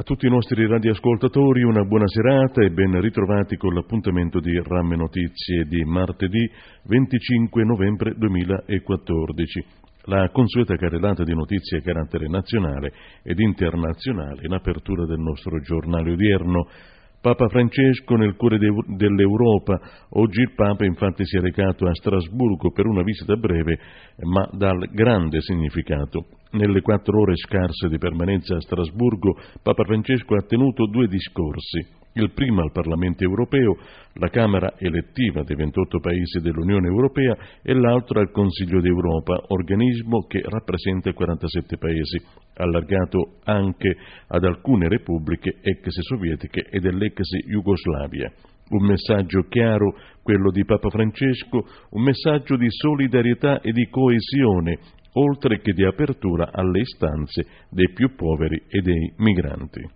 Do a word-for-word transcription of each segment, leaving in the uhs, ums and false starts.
A tutti i nostri radioascoltatori una buona serata e ben ritrovati con l'appuntamento di RAM Notizie di martedì venticinque novembre duemilaquattordici. La consueta carrellata di notizie a carattere nazionale ed internazionale in apertura del nostro giornale odierno. Papa Francesco nel cuore dell'Europa. Oggi il Papa infatti si è recato a Strasburgo per una visita breve ma dal grande significato. Nelle quattro ore scarse di permanenza a Strasburgo, Papa Francesco ha tenuto due discorsi. Il primo al Parlamento europeo, la Camera elettiva dei ventotto paesi dell'Unione Europea, e l'altro al Consiglio d'Europa, organismo che rappresenta quarantasette paesi, allargato anche ad alcune repubbliche ex sovietiche e dell'ex Jugoslavia. Un messaggio chiaro, quello di Papa Francesco, un messaggio di solidarietà e di coesione, oltre che di apertura alle istanze dei più poveri e dei migranti.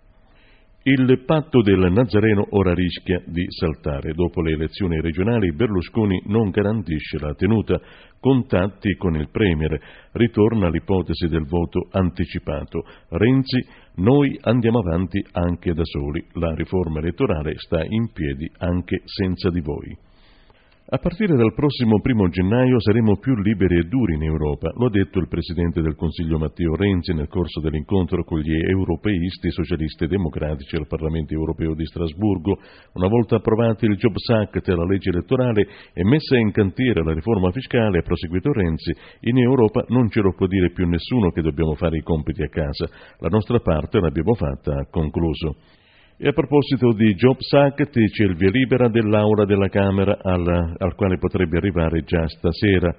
Il patto del Nazareno ora rischia di saltare. Dopo le elezioni regionali Berlusconi non garantisce la tenuta. Contatti con il Premier. Ritorna l'ipotesi del voto anticipato. Renzi, noi andiamo avanti anche da soli. La riforma elettorale sta in piedi anche senza di voi. A partire dal prossimo primo gennaio saremo più liberi e duri in Europa, lo ha detto il Presidente del Consiglio Matteo Renzi nel corso dell'incontro con gli europeisti, socialisti e democratici al Parlamento europeo di Strasburgo. Una volta approvati il Jobs Act e la legge elettorale e messa in cantiere la riforma fiscale, ha proseguito Renzi, in Europa non ce lo può dire più nessuno che dobbiamo fare i compiti a casa. La nostra parte l'abbiamo fatta, ha concluso. E a proposito di Jobs Act, c'è il via libera dell'Aula della Camera al, al quale potrebbe arrivare già stasera.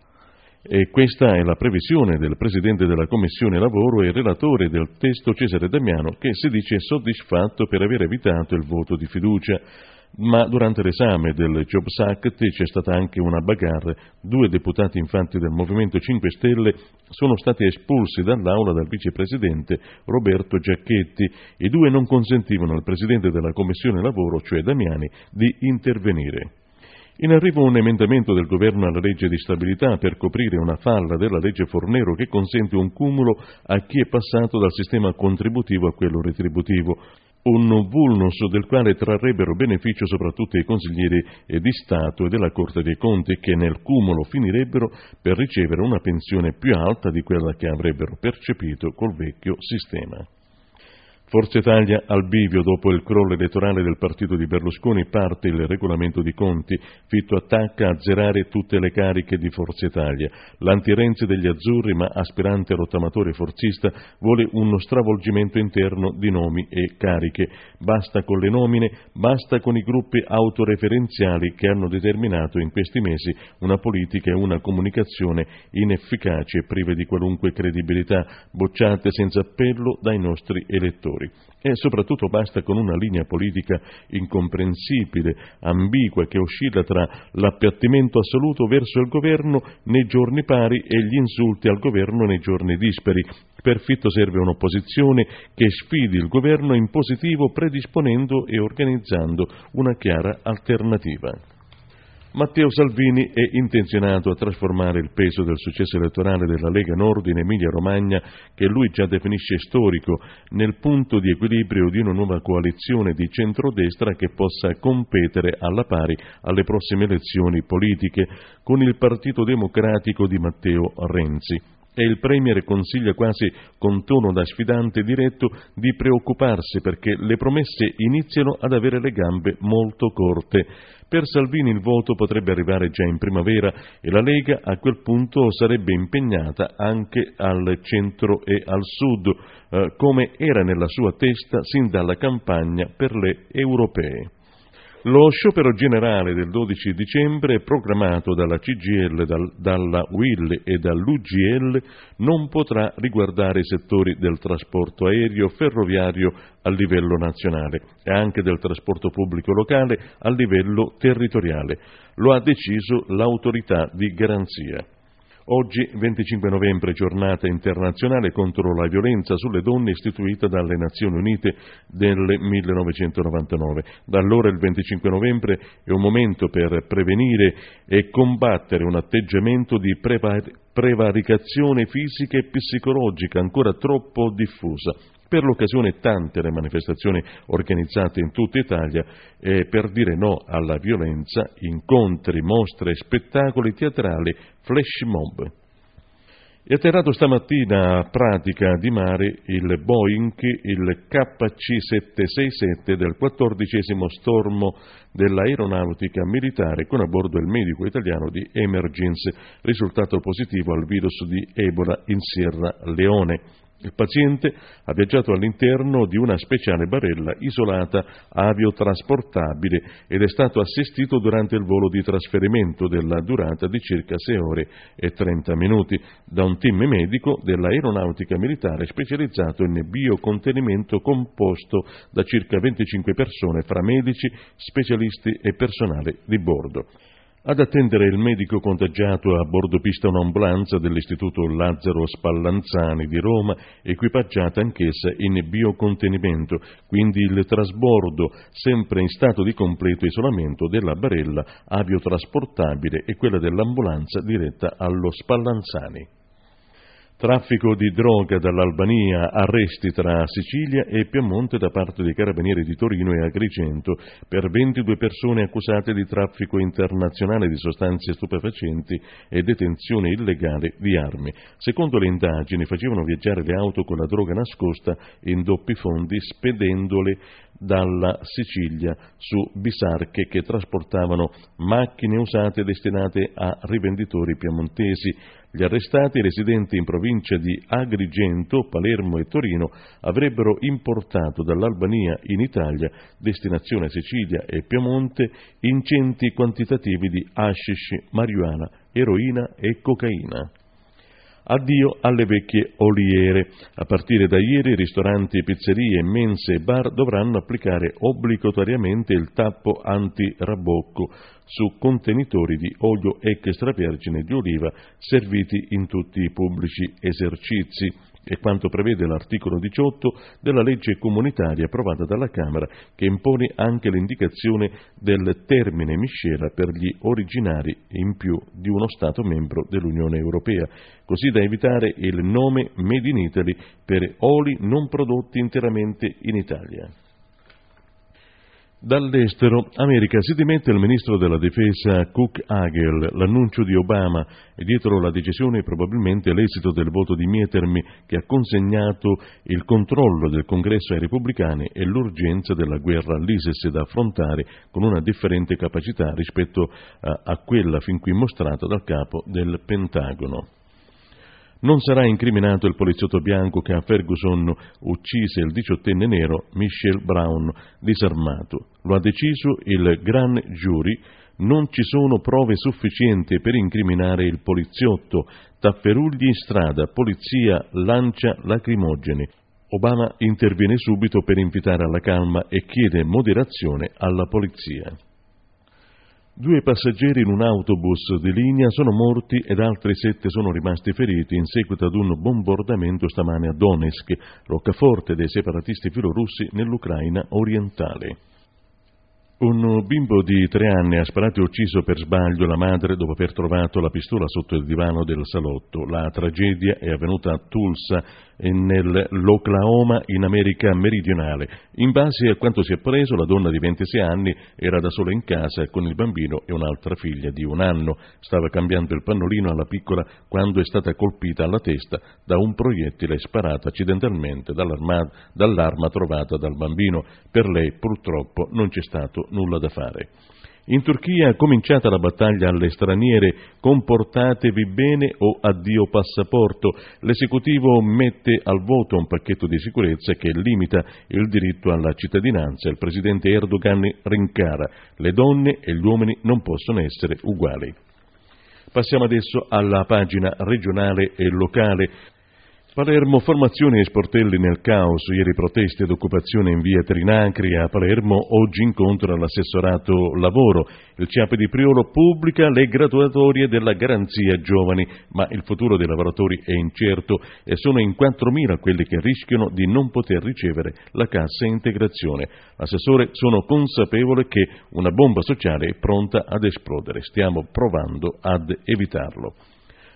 E questa è la previsione del Presidente della Commissione Lavoro e relatore del testo Cesare Damiano, che si dice soddisfatto per aver evitato il voto di fiducia. Ma durante l'esame del Jobs Act c'è stata anche una bagarre. Due deputati infatti del Movimento cinque Stelle sono stati espulsi dall'Aula dal vicepresidente Roberto Giacchetti. I due non consentivano al Presidente della Commissione Lavoro, cioè Damiani, di intervenire. In arrivo un emendamento del governo alla legge di stabilità per coprire una falla della legge Fornero che consente un cumulo a chi è passato dal sistema contributivo a quello retributivo. Un vulnus del quale trarrebbero beneficio soprattutto i consiglieri di Stato e della Corte dei Conti, che nel cumulo finirebbero per ricevere una pensione più alta di quella che avrebbero percepito col vecchio sistema. Forza Italia al bivio. Dopo il crollo elettorale del partito di Berlusconi parte il regolamento di conti. Fitto attacca a azzerare tutte le cariche di Forza Italia. L'anti-Renzi degli azzurri, ma aspirante rottamatore forzista, vuole uno stravolgimento interno di nomi e cariche. Basta con le nomine, basta con i gruppi autoreferenziali che hanno determinato in questi mesi una politica e una comunicazione inefficaci e prive di qualunque credibilità, bocciate senza appello dai nostri elettori. E soprattutto basta con una linea politica incomprensibile, ambigua, che oscilla tra l'appiattimento assoluto verso il governo nei giorni pari e gli insulti al governo nei giorni dispari. Per Fitto serve un'opposizione che sfidi il governo in positivo, predisponendo e organizzando una chiara alternativa. Matteo Salvini è intenzionato a trasformare il peso del successo elettorale della Lega Nord in Emilia-Romagna, che lui già definisce storico, nel punto di equilibrio di una nuova coalizione di centrodestra che possa competere alla pari alle prossime elezioni politiche con il Partito Democratico di Matteo Renzi. E il Premier consiglia quasi con tono da sfidante diretto di preoccuparsi perché le promesse iniziano ad avere le gambe molto corte. Per Salvini il voto potrebbe arrivare già in primavera e la Lega a quel punto sarebbe impegnata anche al centro e al sud, eh, come era nella sua testa sin dalla campagna per le europee. Lo sciopero generale del dodici dicembre, programmato dalla C G I L, dal, dalla U I L e dall'U G L, non potrà riguardare i settori del trasporto aereo, ferroviario a livello nazionale e anche del trasporto pubblico locale a livello territoriale. Lo ha deciso l'autorità di garanzia. Oggi, venticinque novembre, giornata internazionale contro la violenza sulle donne istituita dalle Nazioni Unite nel millenovecentonovantanove. Da allora il venticinque novembre è un momento per prevenire e combattere un atteggiamento di prevar- prevaricazione fisica e psicologica ancora troppo diffusa. Per l'occasione tante le manifestazioni organizzate in tutta Italia eh, per dire no alla violenza, incontri, mostre, spettacoli teatrali, flash mob. È atterrato stamattina a Pratica di Mare il Boeing, il K C settecentosessantasette del quattordicesimo stormo dell'aeronautica militare, con a bordo il medico italiano di Emergenze, risultato positivo al virus di Ebola in Sierra Leone. Il paziente ha viaggiato all'interno di una speciale barella isolata aviotrasportabile ed è stato assistito durante il volo di trasferimento della durata di circa sei ore e trenta minuti da un team medico dell'aeronautica militare specializzato in biocontenimento composto da circa venticinque persone fra medici, specialisti e personale di bordo. Ad attendere il medico contagiato a bordo pista un'ambulanza dell'Istituto Lazzaro Spallanzani di Roma, equipaggiata anch'essa in biocontenimento, quindi il trasbordo sempre in stato di completo isolamento della barella aviotrasportabile e quella dell'ambulanza diretta allo Spallanzani. Traffico di droga dall'Albania, arresti tra Sicilia e Piemonte da parte dei carabinieri di Torino e Agrigento per ventidue persone accusate di traffico internazionale di sostanze stupefacenti e detenzione illegale di armi. Secondo le indagini facevano viaggiare le auto con la droga nascosta in doppi fondi spedendole dalla Sicilia su bisarche che trasportavano macchine usate destinate a rivenditori piemontesi. Gli arrestati, residenti in provincia di Agrigento, Palermo e Torino, avrebbero importato dall'Albania in Italia, destinazione Sicilia e Piemonte, ingenti quantitativi di hashish, marijuana, eroina e cocaina. Addio alle vecchie oliere. A partire da ieri ristoranti, pizzerie, mense e bar dovranno applicare obbligatoriamente il tappo anti-rabocco su contenitori di olio extravergine di oliva serviti in tutti i pubblici esercizi. È quanto prevede l'articolo diciotto della legge comunitaria approvata dalla Camera, che impone anche l'indicazione del termine miscela per gli originari in più di uno Stato membro dell'Unione Europea, così da evitare il nome Made in Italy per oli non prodotti interamente in Italia. Dall'estero, America, si dimette il ministro della difesa Cook Hagel, l'annuncio di Obama e dietro la decisione probabilmente l'esito del voto di Mietermi che ha consegnato il controllo del Congresso ai repubblicani e l'urgenza della guerra all'ISIS da affrontare con una differente capacità rispetto a, a quella fin qui mostrata dal capo del Pentagono. Non sarà incriminato il poliziotto bianco che a Ferguson uccise il diciottenne nero Michelle Brown, disarmato. Lo ha deciso il Grand Jury. Non ci sono prove sufficienti per incriminare il poliziotto. Tafferugli in strada, polizia lancia lacrimogeni. Obama interviene subito per invitare alla calma e chiede moderazione alla polizia. Due passeggeri in un autobus di linea sono morti ed altri sette sono rimasti feriti in seguito ad un bombardamento stamane a Donetsk, roccaforte dei separatisti filorussi nell'Ucraina orientale. Un bimbo di tre anni ha sparato e ucciso per sbaglio la madre dopo aver trovato la pistola sotto il divano del salotto. La tragedia è avvenuta a Tulsa, nell'Oklahoma, in America meridionale. In base a quanto si è appreso, la donna di ventisei anni era da sola in casa con il bambino e un'altra figlia di un anno. Stava cambiando il pannolino alla piccola quando è stata colpita alla testa da un proiettile sparato accidentalmente dall'arma, dall'arma trovata dal bambino. Per lei, purtroppo, non c'è stato nulla da fare. In Turchia è cominciata la battaglia alle straniere, comportatevi bene o addio passaporto. L'esecutivo mette al voto un pacchetto di sicurezza che limita il diritto alla cittadinanza. Il presidente Erdogan rincara: le donne e gli uomini non possono essere uguali. Passiamo adesso alla pagina regionale e locale. Palermo, formazioni e sportelli nel caos, ieri proteste ed occupazione in via Trinacri a Palermo, oggi incontro all'assessorato lavoro. Il C I A P di Priolo pubblica le graduatorie della garanzia giovani, ma il futuro dei lavoratori è incerto e sono in quattromila quelli che rischiano di non poter ricevere la cassa integrazione. L'assessore: sono consapevole che una bomba sociale è pronta ad esplodere, stiamo provando ad evitarlo.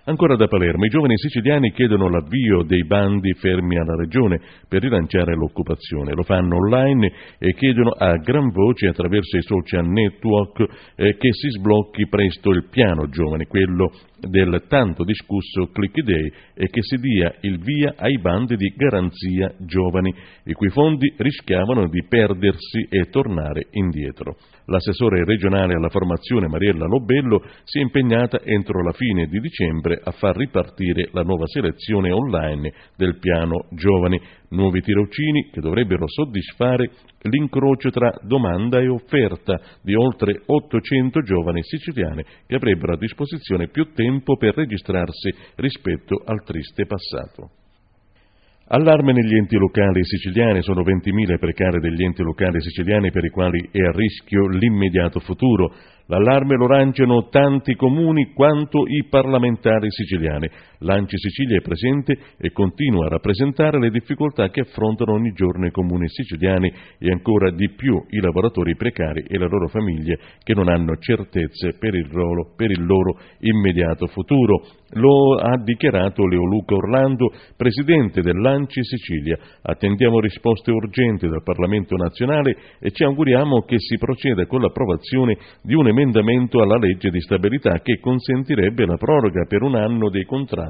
Ancora da Palermo, i giovani siciliani chiedono l'avvio dei bandi fermi alla Regione per rilanciare l'occupazione. Lo fanno online e chiedono a gran voce attraverso i social network eh, che si sblocchi presto il piano giovani, quello del tanto discusso Click Day, e che si dia il via ai bandi di garanzia giovani, i cui fondi rischiavano di perdersi e tornare indietro. L'assessore regionale alla formazione Mariella Lobello si è impegnata entro la fine di dicembre a far ripartire la nuova selezione online del piano giovani, nuovi tirocini che dovrebbero soddisfare l'incrocio tra domanda e offerta di oltre ottocento giovani siciliani che avrebbero a disposizione più tempo per registrarsi rispetto al triste passato. Allarme negli enti locali siciliani, sono ventimila i precari degli enti locali siciliani per i quali è a rischio l'immediato futuro. L'allarme lo lanciano tanti comuni quanto i parlamentari siciliani. L'Anci Sicilia è presente e continua a rappresentare le difficoltà che affrontano ogni giorno i comuni siciliani e ancora di più i lavoratori precari e le loro famiglie che non hanno certezze per il loro, per il loro immediato futuro. Lo ha dichiarato Leoluca Orlando, presidente dell'Anci Sicilia. Attendiamo risposte urgenti dal Parlamento nazionale e ci auguriamo che si proceda con l'approvazione di un emendamento alla legge di stabilità che consentirebbe la proroga per un anno dei contratti.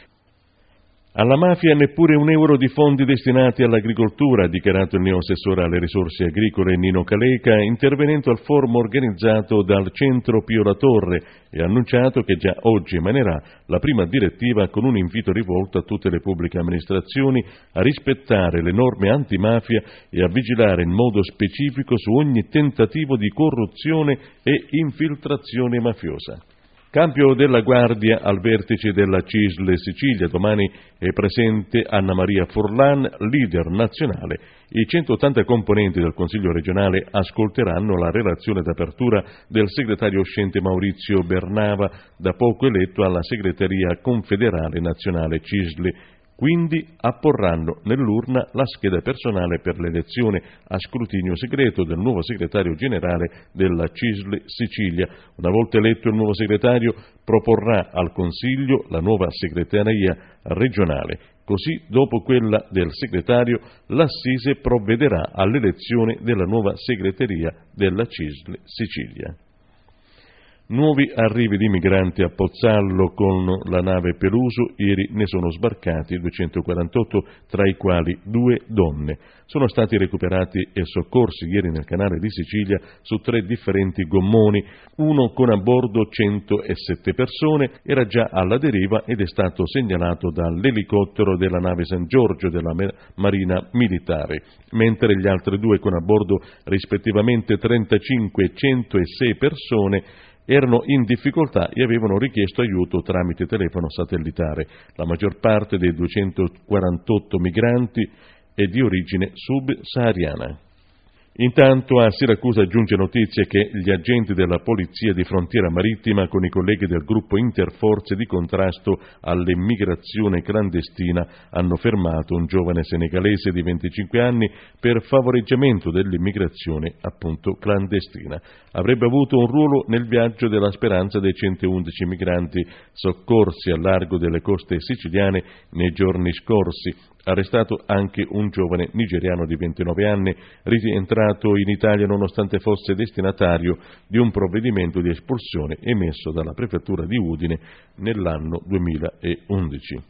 Alla mafia neppure un euro di fondi destinati all'agricoltura, ha dichiarato il neoassessore alle risorse agricole Nino Caleca, intervenendo al forum organizzato dal Centro Pio La Torre, e ha annunciato che già oggi emanerà la prima direttiva con un invito rivolto a tutte le pubbliche amministrazioni a rispettare le norme antimafia e a vigilare in modo specifico su ogni tentativo di corruzione e infiltrazione mafiosa. Cambio della guardia al vertice della C I S L Sicilia. Domani è presente Anna Maria Forlan, leader nazionale. I centottanta componenti del Consiglio regionale ascolteranno la relazione d'apertura del segretario uscente Maurizio Bernava, da poco eletto alla segreteria confederale nazionale C I S L. Quindi apporranno nell'urna la scheda personale per l'elezione a scrutinio segreto del nuovo segretario generale della C I S L Sicilia. Una volta eletto il nuovo segretario, proporrà al Consiglio la nuova segreteria regionale. Così, dopo quella del segretario, l'Assise provvederà all'elezione della nuova segreteria della C I S L Sicilia. Nuovi arrivi di migranti a Pozzallo con la nave Peluso. Ieri ne sono sbarcati duecentoquarantotto, tra i quali due donne. Sono stati recuperati e soccorsi ieri nel canale di Sicilia su tre differenti gommoni. Uno con a bordo centosette persone era già alla deriva ed è stato segnalato dall'elicottero della nave San Giorgio della Marina Militare, mentre gli altri due con a bordo rispettivamente trentacinque e centosei persone erano in difficoltà e avevano richiesto aiuto tramite telefono satellitare. La maggior parte dei duecentoquarantotto migranti è di origine subsahariana. Intanto a Siracusa giunge notizia che gli agenti della Polizia di Frontiera Marittima con i colleghi del gruppo Interforze di contrasto all'immigrazione clandestina hanno fermato un giovane senegalese di venticinque anni per favoreggiamento dell'immigrazione appunto clandestina. Avrebbe avuto un ruolo nel viaggio della speranza dei centoundici migranti soccorsi al largo delle coste siciliane nei giorni scorsi. Arrestato anche un giovane nigeriano di ventinove anni, rientrato in Italia nonostante fosse destinatario di un provvedimento di espulsione emesso dalla prefettura di Udine nell'anno duemilaundici.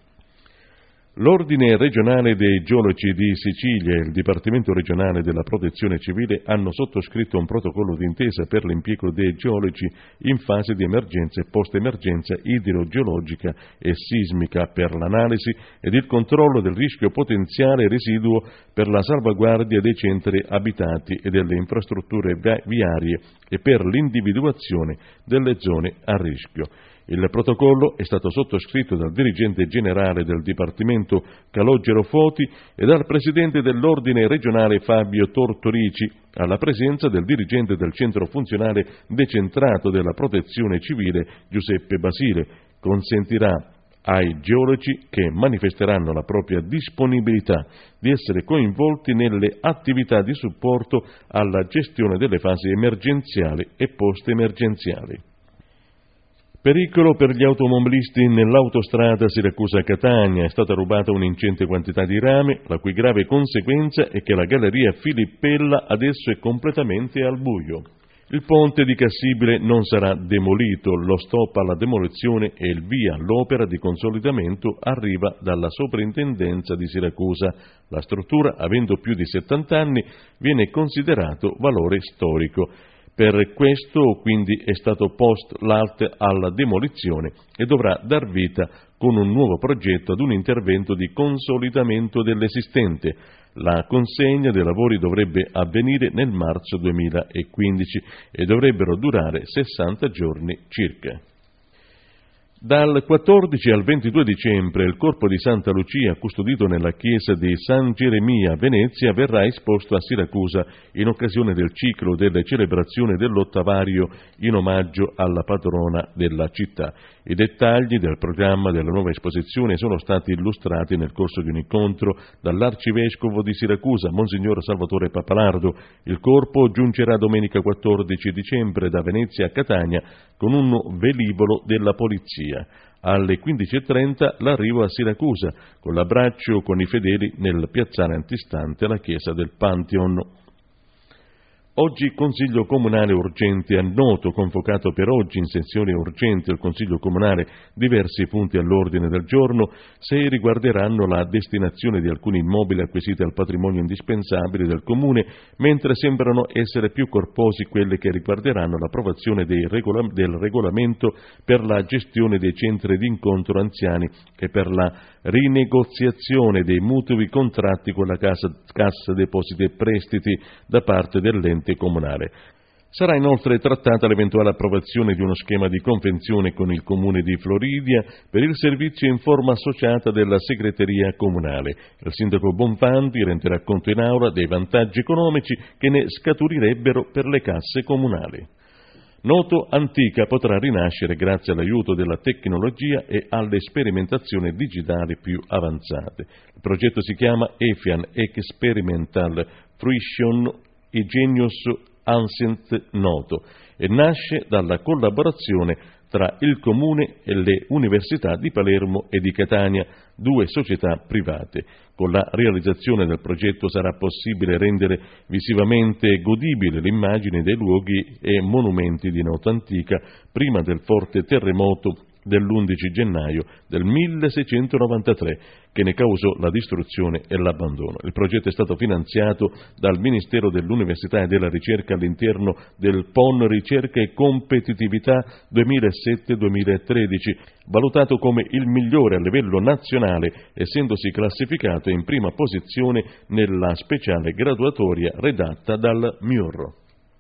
L'Ordine regionale dei geologi di Sicilia e il Dipartimento regionale della protezione civile hanno sottoscritto un protocollo d'intesa per l'impiego dei geologi in fase di emergenza e post-emergenza idrogeologica e sismica per l'analisi ed il controllo del rischio potenziale residuo per la salvaguardia dei centri abitati e delle infrastrutture viarie e per l'individuazione delle zone a rischio. Il protocollo è stato sottoscritto dal dirigente generale del Dipartimento Calogero Foti e dal presidente dell'Ordine regionale Fabio Tortorici, alla presenza del dirigente del Centro Funzionale Decentrato della Protezione Civile Giuseppe Basile. Consentirà ai geologi che manifesteranno la propria disponibilità di essere coinvolti nelle attività di supporto alla gestione delle fasi emergenziali e post-emergenziali. Pericolo per gli automobilisti nell'autostrada Siracusa-Catania. È stata rubata un'ingente quantità di rame, la cui grave conseguenza è che la galleria Filippella adesso è completamente al buio. Il ponte di Cassibile non sarà demolito, lo stop alla demolizione e il via all'opera di consolidamento arriva dalla soprintendenza di Siracusa. La struttura, avendo più di settanta anni, viene considerato valore storico. Per questo quindi è stato post l'alt alla demolizione e dovrà dar vita con un nuovo progetto ad un intervento di consolidamento dell'esistente. La consegna dei lavori dovrebbe avvenire nel marzo duemilaquindici e dovrebbero durare sessanta giorni circa. Dal quattordici al ventidue dicembre il corpo di Santa Lucia, custodito nella chiesa di San Geremia a Venezia, verrà esposto a Siracusa in occasione del ciclo delle celebrazioni dell'ottavario in omaggio alla patrona della città. I dettagli del programma della nuova esposizione sono stati illustrati nel corso di un incontro dall'arcivescovo di Siracusa, Monsignor Salvatore Pappalardo. Il corpo giungerà domenica quattordici dicembre da Venezia a Catania con un velivolo della polizia. Alle quindici e trenta l'arrivo a Siracusa, con l'abbraccio con i fedeli nel piazzale antistante la chiesa del Pantheon. Oggi Consiglio Comunale urgente a Noto, convocato per oggi in sessione urgente il Consiglio Comunale, diversi punti all'ordine del giorno, sei riguarderanno la destinazione di alcuni immobili acquisiti al patrimonio indispensabile del Comune, mentre sembrano essere più corposi quelli che riguarderanno l'approvazione dei regola- del regolamento per la gestione dei centri di incontro anziani e per la rinegoziazione dei mutui contratti con la Cassa, Cassa Depositi e Prestiti da parte dell'ente comunale. Sarà inoltre trattata l'eventuale approvazione di uno schema di convenzione con il Comune di Floridia per il servizio in forma associata della segreteria comunale. Il sindaco Bonfanti renderà conto in aula dei vantaggi economici che ne scaturirebbero per le casse comunali. Noto Antica potrà rinascere grazie all'aiuto della tecnologia e alle sperimentazioni digitali più avanzate. Il progetto si chiama EFIAN, Experimental Fruition Igenius Ancient Noto, e nasce dalla collaborazione tra il Comune e le Università di Palermo e di Catania, due società private. Con la realizzazione del progetto sarà possibile rendere visivamente godibile l'immagine dei luoghi e monumenti di Noto Antica prima del forte terremoto dell'undici gennaio del milleseicentonovantatré, che ne causò la distruzione e l'abbandono. Il progetto è stato finanziato dal Ministero dell'Università e della Ricerca all'interno del P O N Ricerca e Competitività duemilasette duemilatredici, valutato come il migliore a livello nazionale, essendosi classificato in prima posizione nella speciale graduatoria redatta dal M I U R.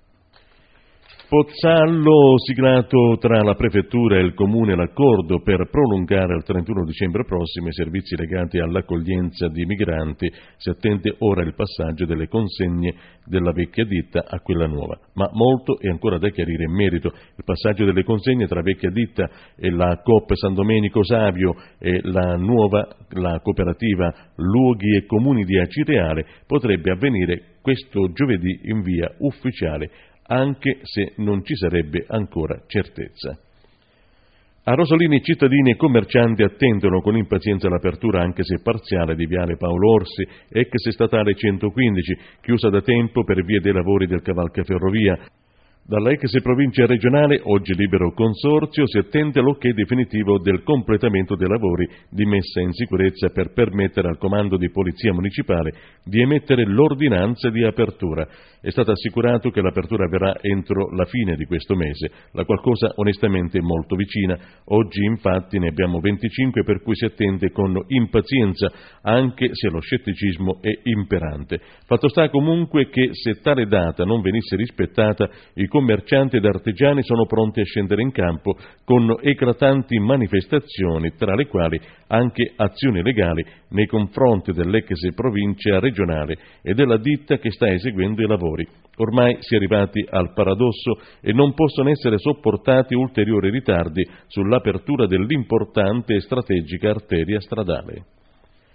Pozzallo, siglato tra la Prefettura e il Comune l'accordo per prolungare al trentuno dicembre prossimo i servizi legati all'accoglienza di migranti. Si attende ora il passaggio delle consegne della vecchia ditta a quella nuova, ma molto è ancora da chiarire in merito. Il passaggio delle consegne tra vecchia ditta e la Coop San Domenico Savio e la nuova, la cooperativa Luoghi e Comuni di Acireale, potrebbe avvenire questo giovedì in via ufficiale, anche se non ci sarebbe ancora certezza. A Rosolini cittadini e commercianti attendono con impazienza l'apertura, anche se parziale, di Viale Paolo Orsi, ex statale centoquindici, chiusa da tempo per via dei lavori del cavalcaferrovia. Dalla ex provincia regionale, oggi libero consorzio, si attende l'ok definitivo del completamento dei lavori di messa in sicurezza per permettere al comando di polizia municipale di emettere l'ordinanza di apertura. È stato assicurato che l'apertura avverrà entro la fine di questo mese, la qual cosa onestamente è molto vicina. Oggi infatti ne abbiamo venticinque, per cui si attende con impazienza, anche se lo scetticismo è imperante. Fatto sta comunque che se tale data non venisse rispettata, i commercianti ed artigiani sono pronti a scendere in campo con eclatanti manifestazioni, tra le quali anche azioni legali nei confronti dell'ex provincia regionale e della ditta che sta eseguendo i lavori. Ormai si è arrivati al paradosso e non possono essere sopportati ulteriori ritardi sull'apertura dell'importante e strategica arteria stradale.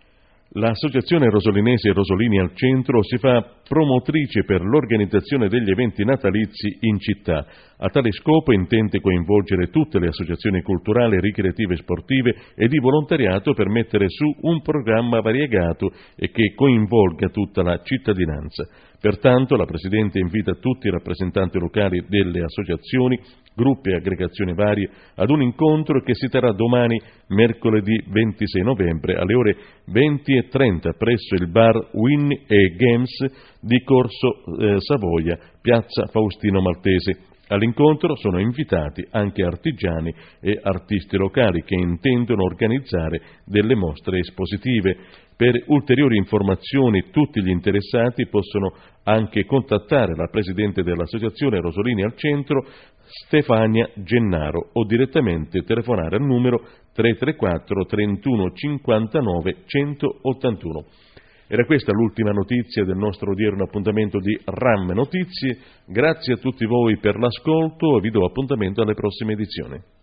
L'Associazione Rosolinesi e Rosolini al Centro si fa promotrice per l'organizzazione degli eventi natalizi in città. A tale scopo intende coinvolgere tutte le associazioni culturali, ricreative e sportive e di volontariato per mettere su un programma variegato e che coinvolga tutta la cittadinanza. Pertanto la Presidente invita tutti i rappresentanti locali delle associazioni, gruppi e aggregazioni varie ad un incontro che si terrà domani, mercoledì ventisei novembre, alle ore venti e trenta presso il bar Win e Games di Corso eh, Savoia, piazza Faustino Maltese. All'incontro sono invitati anche artigiani e artisti locali che intendono organizzare delle mostre espositive. Per ulteriori informazioni tutti gli interessati possono anche contattare la Presidente dell'Associazione Rosolini al Centro, Stefania Gennaro, o direttamente telefonare al numero tre tre quattro trentuno cinquantanove centottantuno. Era questa l'ultima notizia del nostro odierno appuntamento di RAM Notizie. Grazie a tutti voi per l'ascolto e vi do appuntamento alle prossime edizioni.